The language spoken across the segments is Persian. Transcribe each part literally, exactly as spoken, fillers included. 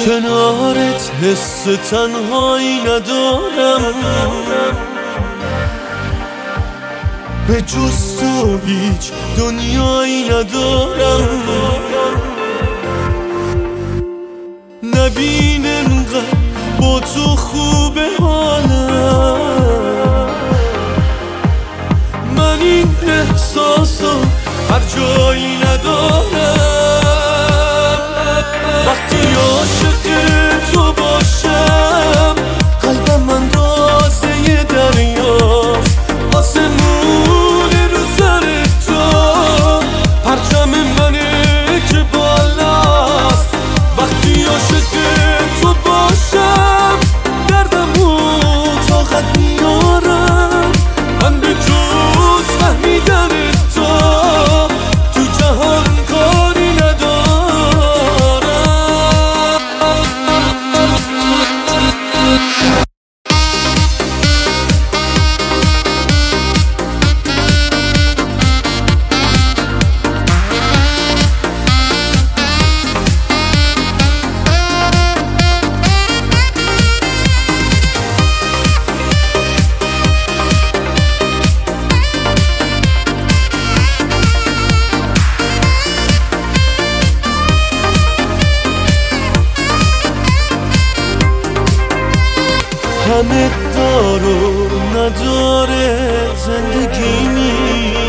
کنارت حس تنهایی ندارم، به جز تو هیچ دنیایی ندارم. نبین انقدر با تو خوبه حالم، من این احساسو هر جایی ندارم. وقتی عاشق تو باشم قلبم اندازه دریاست، آسمون رو سر تو پرچم منه که بالاست. وقتی عاشق تو باشم دردمو طاقت میارم، من به جز فهمیدن تو تو جهان کاری ندارم. همه دار و نداره زندگیمی،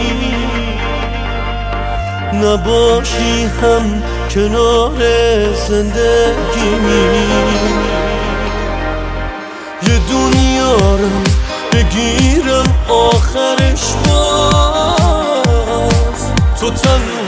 نباشی هم کنار زندگیمی. یه دنیارم بگیرم آخرش باز تو تنها